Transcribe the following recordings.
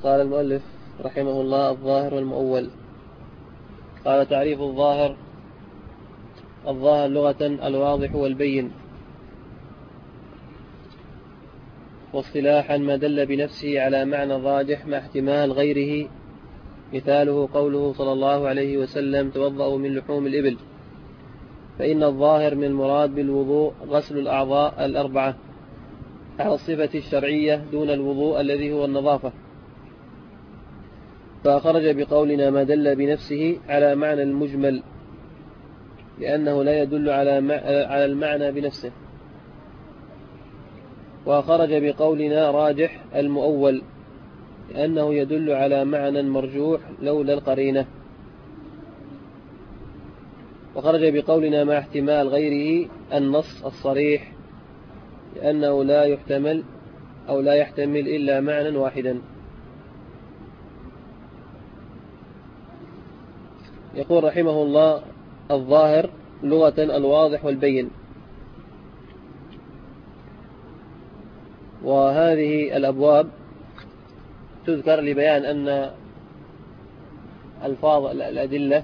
قال المؤلف رحمه الله: الظاهر والمؤول. قال: تعريف الظاهر: الظاهر لغة الواضح والبين، واصطلاحا ما دل بنفسه على معنى راجح مع احتمال غيره. مثاله قوله صلى الله عليه وسلم: توضأوا من لحوم الإبل. فإن الظاهر من المراد بالوضوء غسل الأعضاء الأربعة على الصفة الشرعية دون الوضوء الذي هو النظافة. فأخرج بقولنا ما دل بنفسه على معنى المجمل، لأنه لا يدل على المعنى بنفسه. وأخرج بقولنا راجح المؤول، لأنه يدل على معنى مرجوح لولا القرينة. وخرج بقولنا مع احتمال غيره النص الصريح، لأنه لا يحتمل أو لا يحتمل إلا معنى واحدا. يقول رحمه الله: الظاهر لغة الواضح والبين. وهذه الأبواب تذكر لبيان أن ألفاظ الأدلة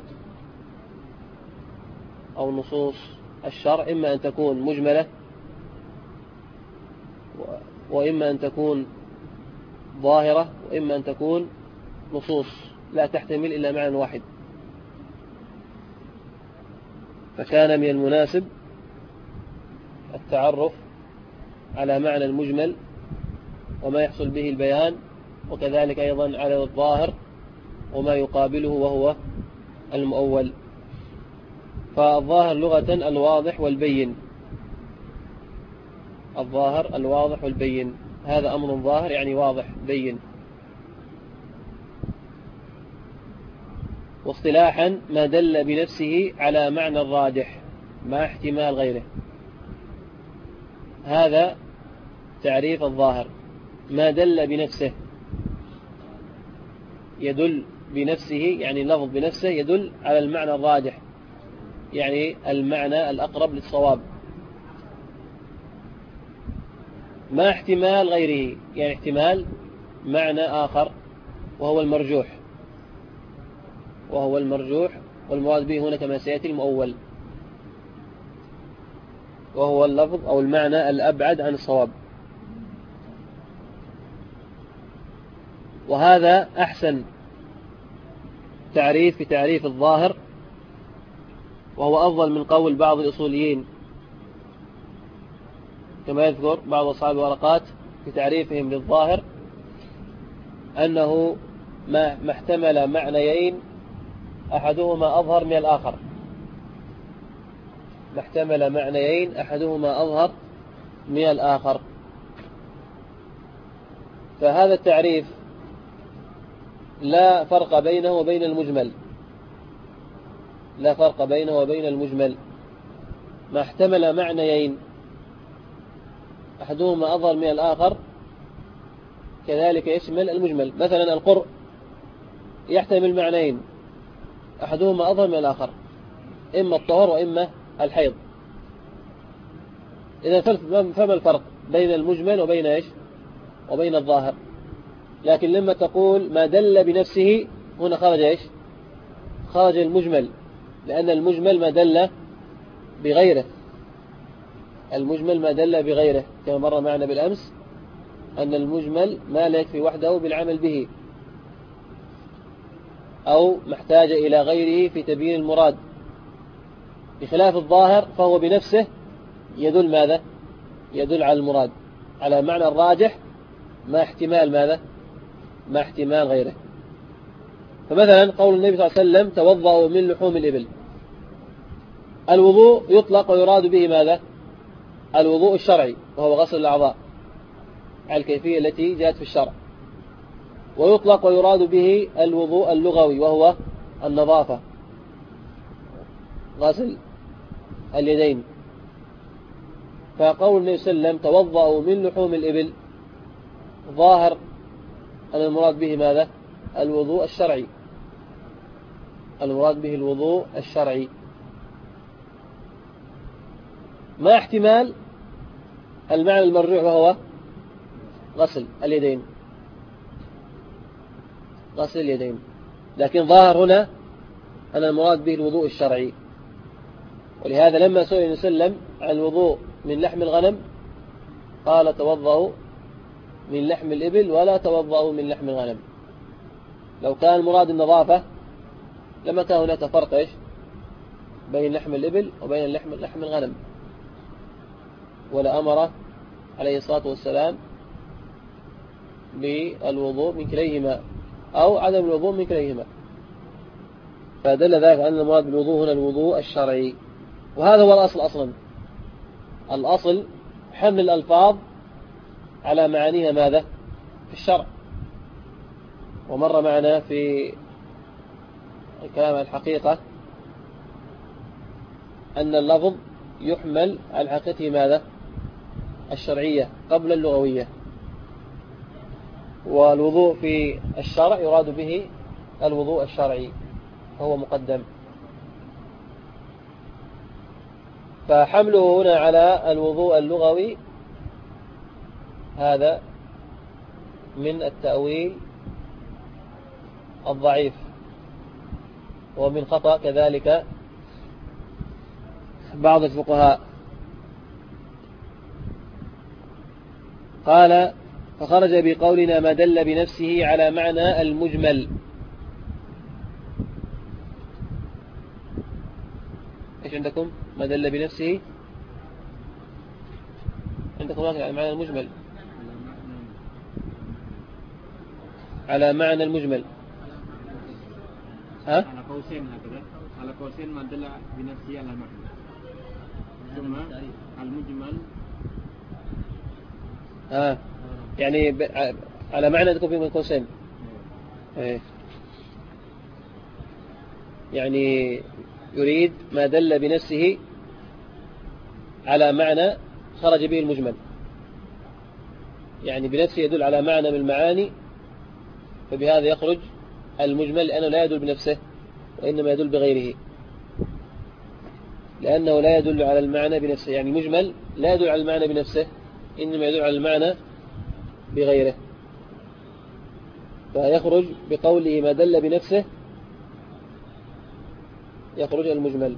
أو نصوص الشرع إما أن تكون مجملة، وإما أن تكون ظاهرة، وإما أن تكون نصوص لا تحتمل إلا معنى واحد. فكان من المناسب التعرف على معنى المجمل وما يحصل به البيان، وكذلك أيضا على الظاهر وما يقابله وهو المؤول. فالظاهر لغة الواضح والبين. الظاهر الواضح والبين، هذا أمر ظاهر يعني واضح بين. واصطلاحا ما دل بنفسه على معنى الراجح مع احتمال غيره. هذا تعريف الظاهر: ما دل بنفسه، يدل بنفسه يعني لفظ بنفسه يدل على المعنى الراجح، يعني المعنى الأقرب للصواب، ما احتمال غيره يعني احتمال معنى آخر وهو المرجوح. والمراد به هنا كما سيأتي المؤول، وهو اللفظ أو المعنى الأبعد عن الصواب. وهذا أحسن تعريف في تعريف الظاهر، وهو أفضل من قول بعض الأصوليين، كما يذكر بعض أصحاب الورقات في تعريفهم للظاهر أنه ما احتمل معنيين أحدهما أظهر من الآخر. ما احتمل معنيين أحدهما أظهر من الآخر. فهذا التعريف لا فرق بينه وبين المجمل، لا فرق بينه وبين المجمل. ما احتمل معنيين أحدهما أظهر من الآخر كذلك يشمل المجمل. مثلا القرء يحتمل معنيين أحدهما أظهر من الآخر، إما الطهر وإما الحيض. إذا فما الفرق بين المجمل وبين إيش؟ وبين الظاهر. لكن لما تقول ما دل بنفسه، هنا خرج إيش؟ خرج المجمل، لأن المجمل ما دل بغيره. المجمل ما دل بغيره، كما مر معنا بالأمس أن المجمل ما لا يكفي وحده بالعمل به، أو محتاج إلى غيره في تبيين المراد، بخلاف الظاهر فهو بنفسه يدل ماذا؟ يدل على المراد، على معنى الراجح ما احتمال ماذا؟ ما احتمال غيره. فمثلا قول النبي صلى الله عليه وسلم: توضأوا من لحوم الإبل. الوضوء يطلق ويراد به ماذا؟ الوضوء الشرعي، وهو غسل الأعضاء على الكيفية التي جاءت في الشرع. ويطلق ويراد به الوضوء اللغوي، وهو النظافة، غسل اليدين. فقول النبي صلى الله عليه وسلم: توضأوا من لحوم الإبل، ظاهر أن المراد به ماذا؟ الوضوء الشرعي، المراد به الوضوء الشرعي. ما احتمال المعنى المرجوح وهو غسل اليدين. غسل اليدين. لكن ظاهر هنا أن المراد به الوضوء الشرعي. ولهذا لما سئل النبي صلى الله عليه وسلم عن الوضوء من لحم الغنم قال توضأوا من لحم الإبل ولا توضأوا من لحم الغنم. لو كان المراد النظافة لما كان هناك فرق بين لحم الإبل وبين لحم الغنم، ولا أمر عليه الصلاة والسلام بالوضوء من كليهما أو عدم الوضوء من كليهما. فدل ذلك أن المراد بالوضوء هنا الوضوء الشرعي. وهذا هو الأصل أصلا. الأصل حمل الألفاظ على معانيها ماذا؟ في الشرع. ومر معنا في الكلام الحقيقة أن اللفظ يحمل على حقيقته ماذا؟ الشرعية قبل اللغوية. والوضوء في الشرع يراد به الوضوء الشرعي فهو مقدم. فحمله هنا على الوضوء اللغوي هذا من التأويل الضعيف ومن خطأ كذلك بعض الفقهاء. قال فخرج بقولنا ما دل بنفسه على معنى المجمل. إيش عندكم؟ ما دل بنفسه عندكم معنى المجمل، على معنى المجمل. ها؟ على قوسين هكذا، على قوسين ما دل بنفسه على معنى، ثم المجمل. يعني على معنى تكون في من قوسين. يعني يريد ما دل بنفسه على معنى خرج به المجمل، يعني بنفسه يدل على معنى من المعاني، فبهذا يخرج المجمل لأنه لا يدل بنفسه وإنما يدل بغيره، لأنه لا يدل على المعنى بنفسه. يعني المجمل لا يدل على المعنى بنفسه إنما يدل على المعنى بغيره، فيخرج بقوله ما دل بنفسه يخرج المجمل.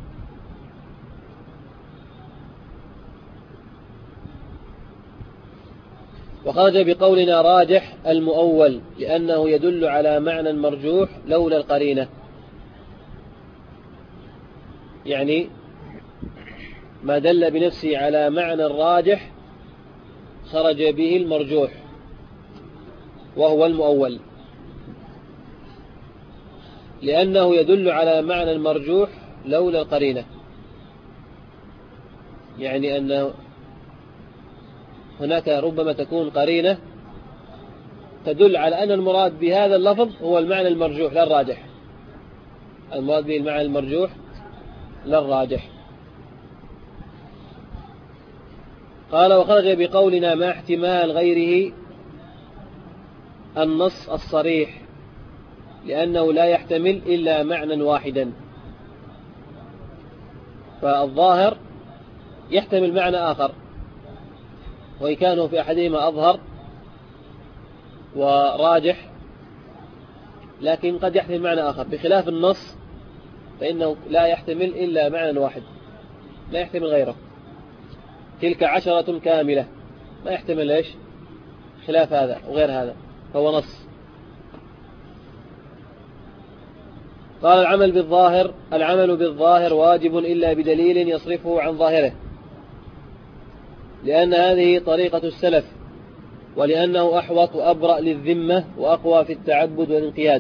وخرج بقولنا راجح المؤول لأنه يدل على معنى مرجوح لولا القرينة. يعني ما دل بنفسه على معنى الراجح خرج به المرجوح وهو المؤول، لأنه يدل على معنى المرجوح لولا القرينة. يعني أن هناك ربما تكون قرينة تدل على أن المراد بهذا اللفظ هو المعنى المرجوح لا الراجح، المراد به المعنى المرجوح لا الراجح. قال وخرج بقولنا مع احتمال غيره النص الصريح لأنه لا يحتمل إلا معنى واحدا. فالظاهر يحتمل معنى آخر وإن كانوا في أحدهما أظهر وراجح، لكن قد يحتمل معنى آخر، بخلاف النص فإنه لا يحتمل إلا معنى واحد لا يحتمل غيره. تلك 10 كاملة ما يحتمل إيش خلاف هذا وغير هذا، فهو نص. قال العمل بالظاهر واجب إلا بدليل يصرفه عن ظاهره، لأن هذه طريقة السلف، ولأنه أحوط وأبرأ للذمة وأقوى في التعبد والانقياد.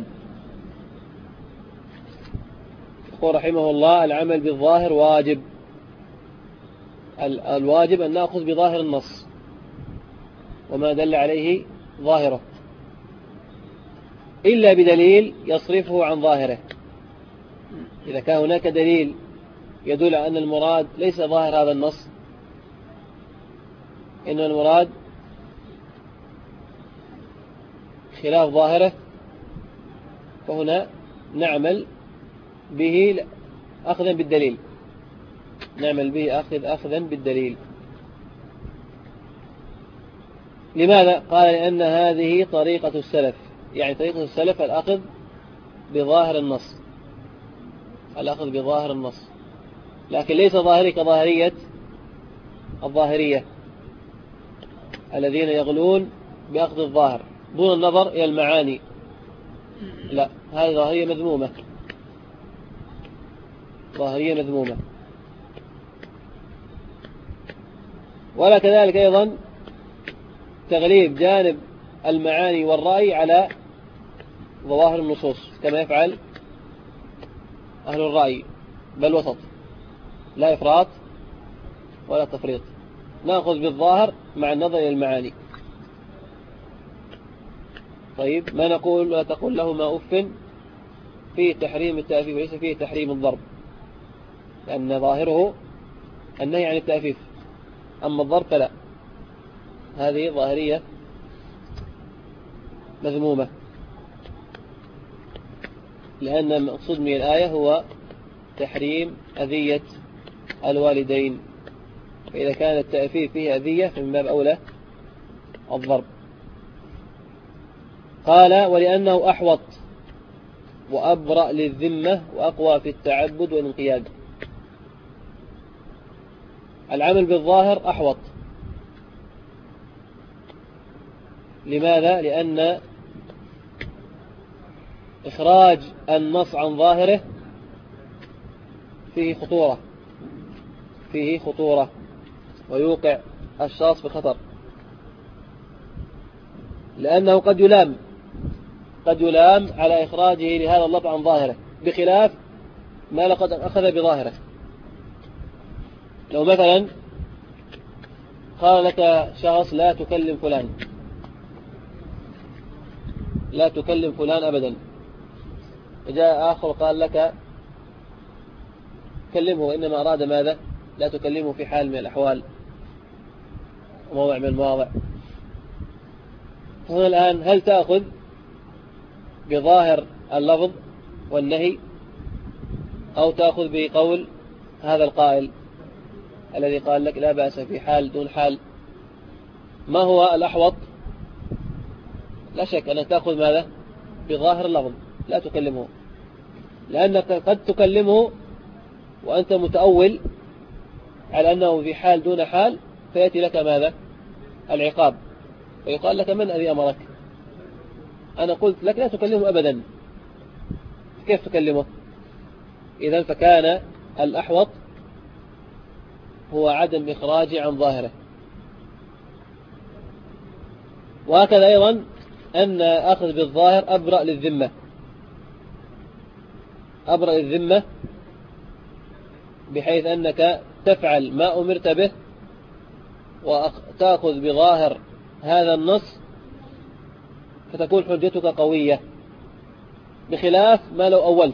يقول رحمه الله العمل بالظاهر واجب، الواجب أن نأخذ بظاهر النص وما دل عليه ظاهره، إلا بدليل يصرفه عن ظاهره. إذا كان هناك دليل يدل على أن المراد ليس ظاهر هذا النص، إن المراد خلاف ظاهره، فهنا نعمل به أخذا بالدليل، نعمل به أخذا بالدليل. لماذا؟ قال لأن هذه طريقة السلف، يعني طريقة السلف الأخذ بظاهر النص، الأخذ بظاهر النص، لكن ليس ظاهري كظاهرية الظاهرية الذين يغلون بأخذ الظاهر دون النظر إلى المعاني. لا، هذه ظاهرية مذمومة، ظاهرية مذمومة. ولا كذلك أيضا تغليب جانب المعاني والرأي على ظواهر النصوص كما يفعل أهل الرأي، بل وسط، لا إفراط ولا تفريط، نأخذ بالظاهر مع النظر إلى المعاني. طيب، ما نقول ولا تقول له ما أف فيه تحريم التأفيف وليس فيه تحريم الضرب، لأن ظاهره النهي عن التأفيف، أما الضرب فلا، هذه ظاهرية مذمومة، لأن المقصود من الآية هو تحريم أذية الوالدين، فإذا كان التأفيف فيه أذية فمن باب أولى الضرب. قال ولأنه أحوط وأبرأ للذمة وأقوى في التعبد والانقياد. العمل بالظاهر أحوط، لماذا؟ لأن إخراج النص عن ظاهره فيه خطورة ويوقع الشخص بخطر، لأنه قد يلام على إخراجه لهذا اللفظ عن ظاهره، بخلاف ما لقد أخذ بظاهره. لو مثلا قال لك شخص لا تكلم فلان أبدا، وجاء آخر قال لك كلمه، إنما أراد ماذا؟ لا تكلمه في حال من الأحوال وموضع من المواضع. هنا الآن هل تأخذ بظاهر اللفظ والنهي أو تأخذ بقول هذا القائل الذي قال لك لا بأس في حال دون حال؟ ما هو الأحوط؟ لا شك أنك تأخذ ماذا؟ بظاهر اللفظ، لا تكلمه، لأنك قد تكلمه وأنت متأول على أنه في حال دون حال، فيأتي لك ماذا؟ العقاب، ويقال لك من الذي أمرك؟ أنا قلت لك لا تكلمه أبدا، كيف تكلمه؟ إذن فكان الأحوط هو عدم إخراجه عن ظاهره. وهكذا أيضا أن أخذ بالظاهر أبرأ للذمة، بحيث أنك تفعل ما أمرت به وتأخذ بظاهر هذا النص فتكون حجتك قوية، بخلاف ما لو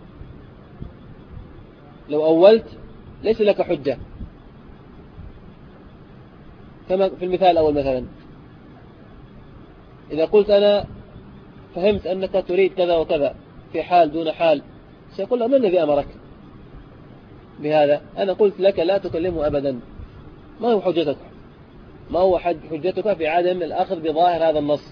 أولت ليس لك حجة، كما في المثال الأول مثلا، إذا قلت أنا فهمت أنك تريد كذا وكذا في حال دون حال، سيقول له من الذي أمرك بهذا؟ أنا قلت لك لا تكلمه أبدا. ما هو حجتك؟ ما هو حجتك في عدم الأخذ بظاهر هذا النص؟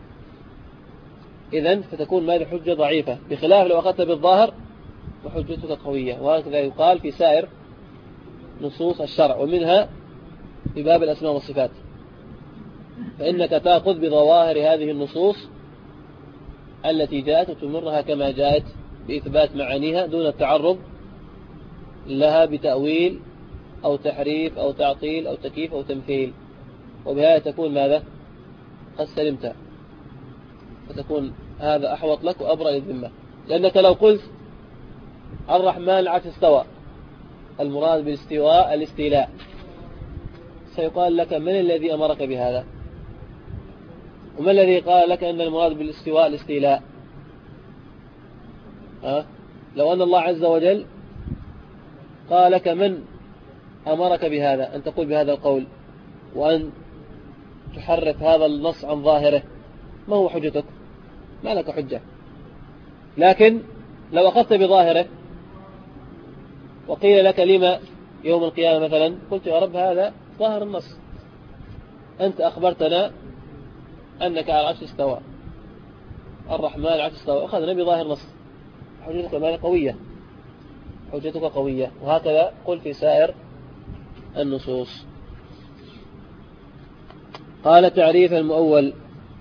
إذن فتكون ماذا؟ حجة ضعيفة، بخلاف لو أخذت بالظاهر وحجتك قوية. وهكذا يقال في سائر نصوص الشرع، ومنها في باب الأسماء والصفات، فإنك تأخذ بظواهر هذه النصوص التي جاءت وتمرها كما جاءت بإثبات معانيها دون التعرض لها بتأويل أو تحريف أو تعطيل أو تكييف أو تمثيل، وبهذا تكون ماذا؟ قد سلمت، فتكون هذا أحوط لك وأبرأ للذمة. لأنك لو قلت الرحمن العرش استوى، المراد بالاستواء الاستيلاء، سيقال لك من الذي أمرك بهذا؟ وما الذي قال لك أن المراد بالاستواء الاستيلاء؟ لو أن الله عز وجل قال لك من أمرك بهذا أن تقول بهذا القول وأن تحرف هذا النص عن ظاهره، ما هو حجتك؟ ما لك حجة. لكن لو أخذت بظاهره وقيل لك لما يوم القيامة مثلا، قلت يا رب هذا ظاهر النص، أنت أخبرتنا أنك على العرش استوى، الرحمن على العرش استوى، أخذنا بظاهر نص، حجتك قوية، حجتك قوية. وهكذا قل في سائر النصوص. قال تعريف المؤول: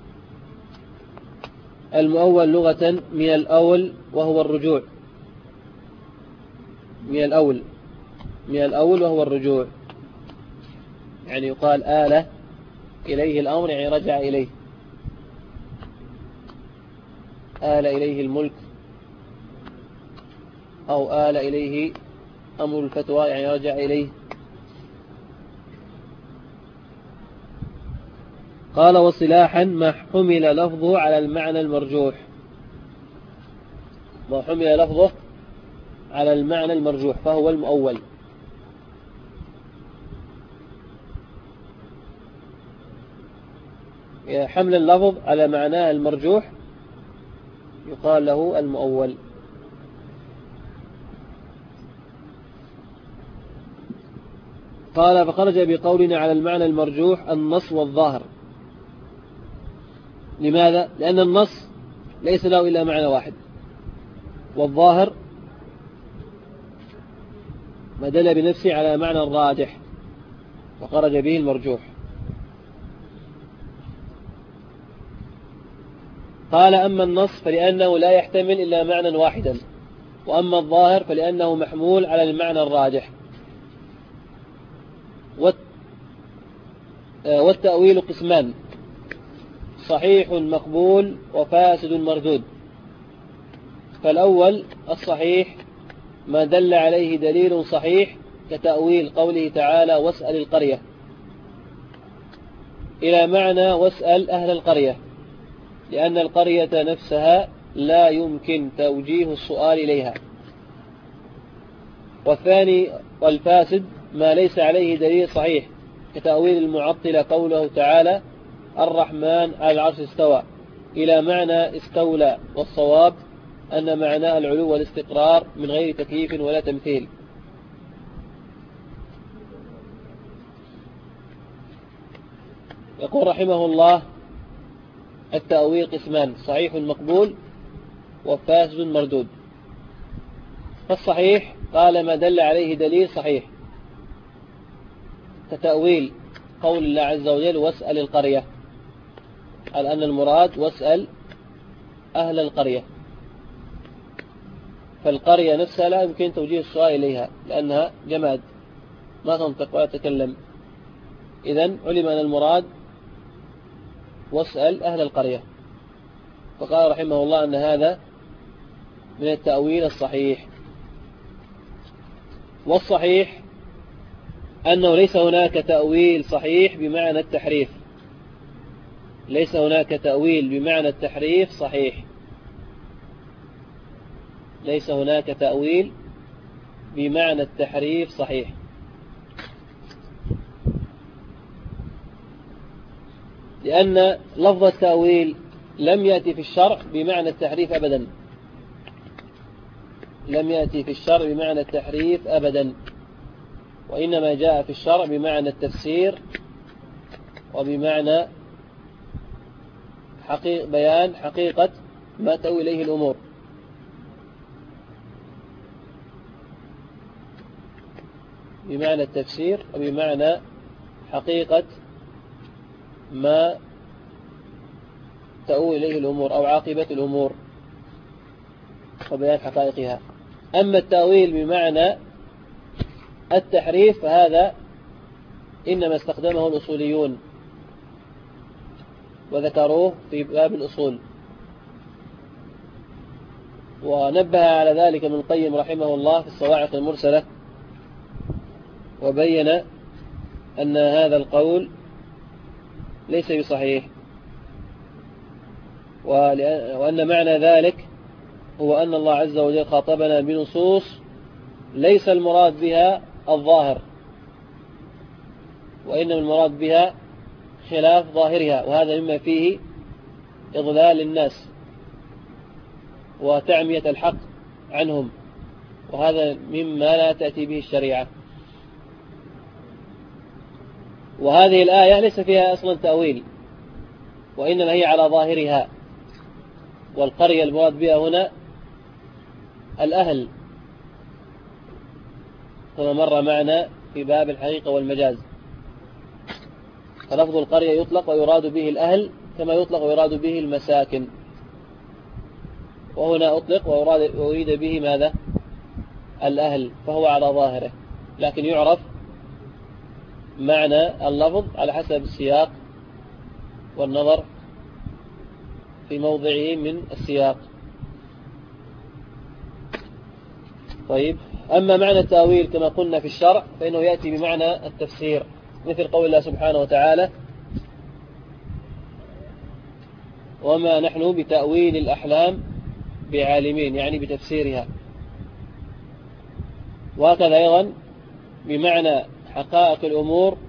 المؤول لغة من الأول وهو الرجوع، من الأول وهو الرجوع، يعني يقال آل إليه الأمر، يعني رجع إليه، آل إليه الملك، أو آل إليه أمر الفتوى، يعني رجع إليه. قال: وصلاحا ما حمل لفظه على المعنى المرجوح، ما حمل لفظه على المعنى المرجوح فهو المؤول. حمل اللفظ على معناه المرجوح يقال له المؤول. قال: فخرج بقولنا على المعنى المرجوح النص والظاهر. لماذا؟ لأن النص ليس له إلا معنى واحد، والظاهر ما دل بنفسه على معنى الراجح، وخرج به المرجوح. قال: أما النص فلأنه لا يحتمل إلا معنى واحدا، وأما الظاهر فلأنه محمول على المعنى الراجح. والتأويل قسمان: صحيح مقبول وفاسد مردود. فالأول الصحيح ما دل عليه دليل صحيح، كتأويل قوله تعالى: واسأل القرية، إلى معنى واسأل أهل القرية، لأن القرية نفسها لا يمكن توجيه السؤال إليها. والثاني والفاسد ما ليس عليه دليل صحيح، كتأويل المعطلة قوله تعالى: الرحمن على العرش استوى، إلى معنى استولى، والصواب أن معناه العلو والاستقرار من غير تكييف ولا تمثيل. يقول رحمه الله: التأويل قسمان: صحيح مقبول وفاسد مردود. فالصحيح قال ما دل عليه دليل صحيح، كتأويل قول الله عز وجل: واسأل القرية، على أن المراد واسأل أهل القرية، فالقرية نفسها لا يمكن توجيه السؤال إليها لأنها جماد ما تنطق ولا تتكلم. إذن علم أن المراد واسأل أهل القرية، فقال رحمه الله أن هذا من التأويل الصحيح. والصحيح أنه ليس هناك تأويل صحيح بمعنى التحريف، ليس هناك تأويل بمعنى التحريف صحيح، ليس هناك تأويل بمعنى التحريف صحيح. لأن لفظ التأويل لم يأتي في الشرع بمعنى التحريف أبدا، لم يأتي في الشرع بمعنى التحريف أبدا، وإنما جاء في الشرع بمعنى التفسير وبمعنى بيان حقيقة ما تؤوي إليه الأمور. بمعنى التفسير وبمعنى حقيقة ما تؤوي إليه الأمور أو عاقبة الأمور وبيان حقائقها. أما التأويل بمعنى التحريف فهذا إنما استخدمه الأصوليون وذكروه في باب الأصول، ونبه على ذلك ابن القيم رحمه الله في الصواعق المرسلة، وبين أن هذا القول ليس بصحيح، وأن معنى ذلك هو أن الله عز وجل خاطبنا بنصوص ليس المراد بها الظاهر، وإنما المراد بها خلاف ظاهرها، وهذا مما فيه إضلال الناس وتعمية الحق عنهم، وهذا مما لا تأتي به الشريعة. وهذه الآية ليس فيها أصلا تأويل، وإنما هي على ظاهرها، والقرية المراد بها هنا الأهل كما مر معنا في باب الحقيقة والمجاز. فلفظ القرية يطلق ويراد به الأهل كما يطلق ويراد به المساكن، وهنا أطلق وأريد به ماذا؟ الأهل، فهو على ظاهره، لكن يعرف معنى اللفظ على حسب السياق والنظر في موضعه من السياق. طيب، أما معنى التأويل كما قلنا في الشرع فإنه يأتي بمعنى التفسير، مثل قول الله سبحانه وتعالى: وما نحن بتأويل الأحلام بعالمين، يعني بتفسيرها. وهكذا أيضا بمعنى حقائق الأمور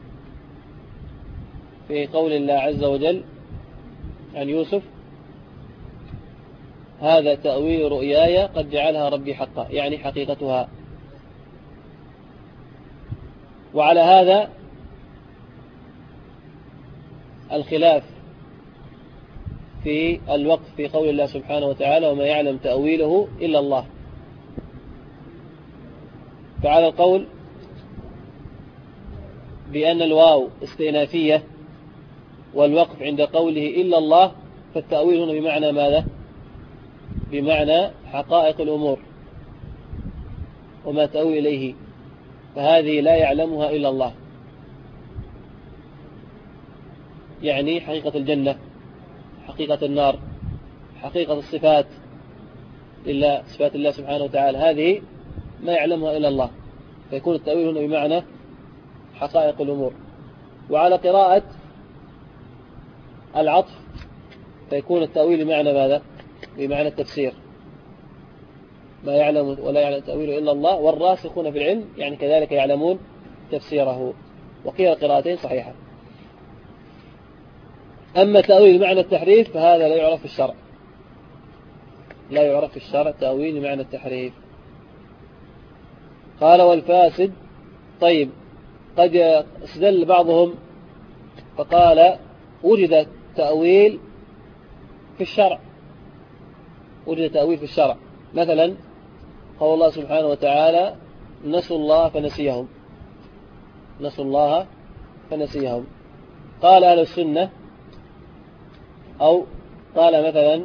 في قول الله عز وجل عن يوسف: هذا تأويل رؤياي قد جعلها ربي حقا، يعني حقيقتها. وعلى هذا الخلاف في الوقف في قول الله سبحانه وتعالى: وما يعلم تأويله إلا الله. فعلى القول بأن الواو استئنافية والوقف عند قوله إلا الله، فالتأويل هنا بمعنى ماذا؟ بمعنى حقائق الأمور وما تأوي إليه، فهذه لا يعلمها إلا الله، يعني حقيقة الجنة، حقيقة النار، حقيقة الصفات لله، صفات الله سبحانه وتعالى، هذه ما يعلمها إلا الله، فيكون التأويل هنا بمعنى حقائق الأمور. وعلى قراءة العطف فيكون التأويل بمعنى ماذا؟ بمعنى التفسير، ما يعلم ولا يعلم تأويله إلا الله، والراسخون في العلم يعني كذلك يعلمون تفسيره. وقيل القراءتين صحيحة. أما تأويل بمعنى التحريف فهذا لا يعرف في الشرع، لا يعرف في الشرع تأويل بمعنى التحريف. قال: والفاسد. طيب، قد استدل بعضهم فقال: وجد تأويل في الشرع، وجد تأويل في الشرع، مثلا قول الله سبحانه وتعالى: نسوا الله فنسيهم، نسوا الله فنسيهم. قال أهل السنة، أو قال مثلا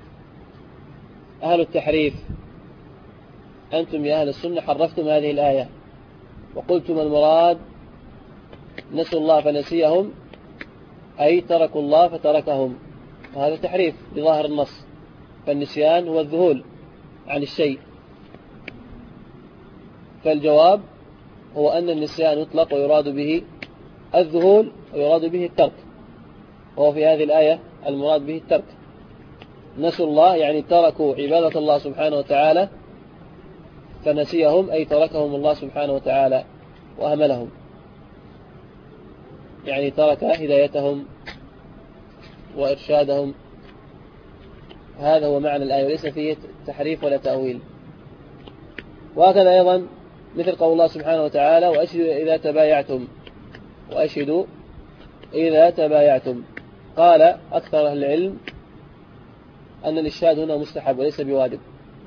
أهل التحريف: أنتم يا أهل السنة حرفتم هذه الآية وقلتم المراد نسوا الله فنسيهم أي تركوا الله فتركهم، وهذا تحريف لظاهر النص، فالنسيان هو الذهول عن الشيء. فالجواب هو أن النسيان يطلق ويراد به الذهول ويراد به الترك، وهو في هذه الآية المراد به الترك. نسوا الله يعني تركوا عبادة الله سبحانه وتعالى، فنسيهم أي تركهم الله سبحانه وتعالى وأهملهم، يعني ترك هدايتهم وإرشادهم. هذا هو معنى الآية، وليس فيه تحريف ولا تأويل. وهكذا أيضا مثل قول الله سبحانه وتعالى: وأشهدوا إذا تبايعتم، وأشهدوا إذا تبايعتم. قال أكثر أهل العلم أن الإشهاد هنا مستحب وليس بواجب،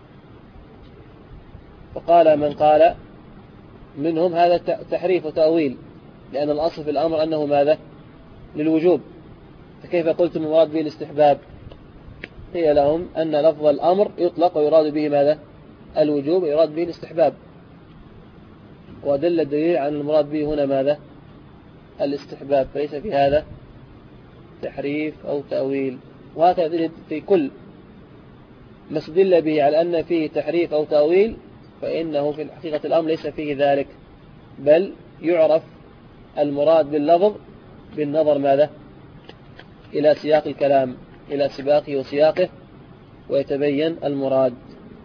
فقال من قال منهم هذا تحريف وتأويل، لأن الأصل في الأمر أنه ماذا؟ للوجوب، فكيف قلتم المراد به الاستحباب؟ قيل لهم أن لفظ الأمر يطلق ويراد به ماذا؟ الوجوب، ويراد به الاستحباب، ودل الدليل عن المراد به هنا ماذا؟ الاستحباب، فليس في هذا تحريف أو تأويل. وهكذا تجد في كل ما استدل به على أن فيه تحريف أو تأويل فإنه في حقيقة الأمر ليس فيه ذلك، بل يعرف المراد باللفظ بالنظر ماذا؟ إلى سياق الكلام، إلى سباقه وسياقه، ويتبين المراد.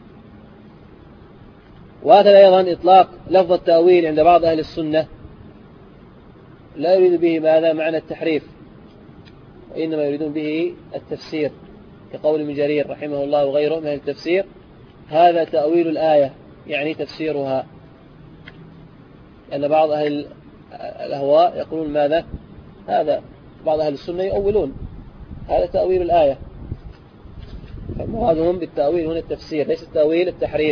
وهكذا أيضا إطلاق لفظ التأويل عند بعض أهل السنة لا يريد به ماذا؟ معنى التحريف، وإنما يريدون به التفسير، كقول ابن جرير رحمه الله وغيره من التفسير: هذا تأويل الآية، يعني تفسيرها. لأن بعض أهل الأهواء يقولون ماذا؟ هذا بعض أهل السنة يؤولون هذا تأويل الآية، فمرادهم بالتأويل هنا التفسير ليس التأويل التحريف.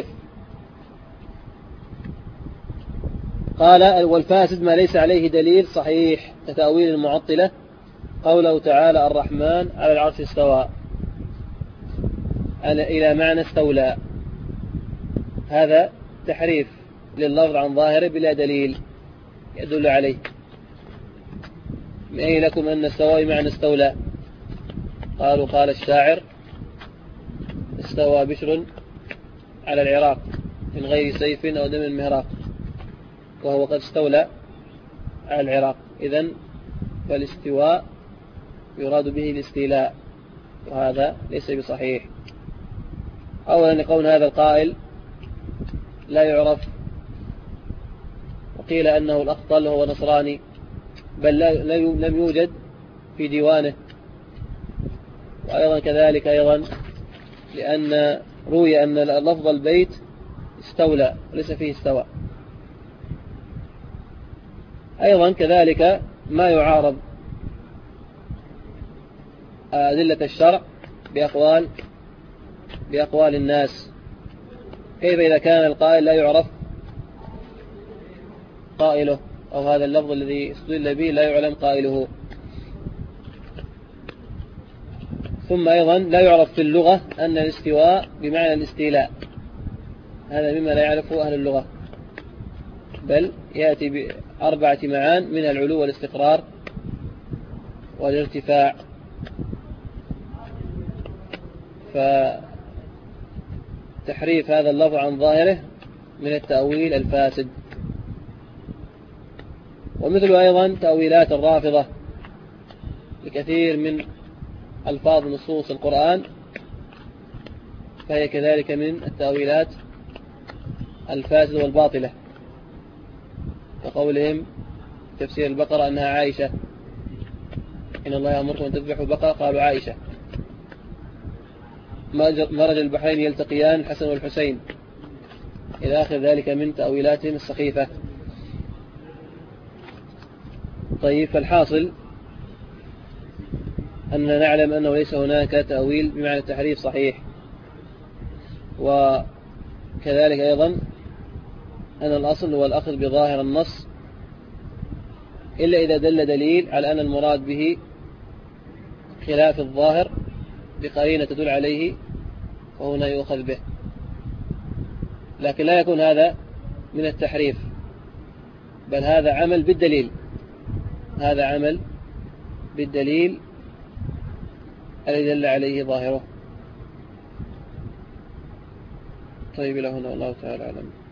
قال والفاسد ما ليس عليه دليل صحيح كتأويل المعطلة قوله تعالى الرحمن على العرش استوى إلى معنى استولى، هذا تحريف لللفظ عن ظاهره بلا دليل يدل عليه. من أين لكم أن استوى بمعنى استولى؟ قالوا قال الشاعر استوى بشر على العراق من غير سيف أو دم مهراق، وهو قد استولى على العراق. إذن فالاستواء يراد به الاستيلاء، وهذا ليس بصحيح. أولا يقول هذا القائل لا يعرف، وقيل أنه الأخطل وهو نصراني، بل لم يوجد في ديوانه. وأيضا كذلك لأن روي أن لفظ البيت استولى وليس فيه استوى. أيضا كذلك ما يعارض أدلة الشرع بأقوال الناس. كيف إذا كان القائل لا يعرف قائله، أو هذا اللفظ الذي استدل به لا يعلم قائله؟ ثم أيضا لا يعرف في اللغة أن الاستواء بمعنى الاستيلاء، هذا مما لا يعرفه أهل اللغة، بل يأتي بأربعة معان من العلو والاستقرار والارتفاع. فتحريف هذا اللفظ عن ظاهره من التأويل الفاسد. ومثل أيضا تأويلات الرافضة لكثير من ألفاظ نصوص القرآن، فهي كذلك من التأويلات الفاسدة والباطلة، كقولهم تفسير البقرة أنها عائشة، إن الله يأمركم أن تذبحوا بقرة قالوا عائشة. مرج البحرين يلتقيان الحسن والحسين، إلى آخر ذلك من تأويلاتهم السخيفة. طيب، فالحاصل أننا نعلم أنه ليس هناك تأويل بمعنى التحريف صحيح. وكذلك أيضا أن الأصل هو الأخذ بظاهر النص، إلا إذا دل دليل على أن المراد به خلاف الظاهر بقرينة تدل عليه، وهنا يؤخذ به. لكن لا يكون هذا من التحريف، بل هذا عمل بالدليل، هذا عمل بالدليل الذي دل عليه ظاهره. طيب، إلى هنا والله تعالى أعلم.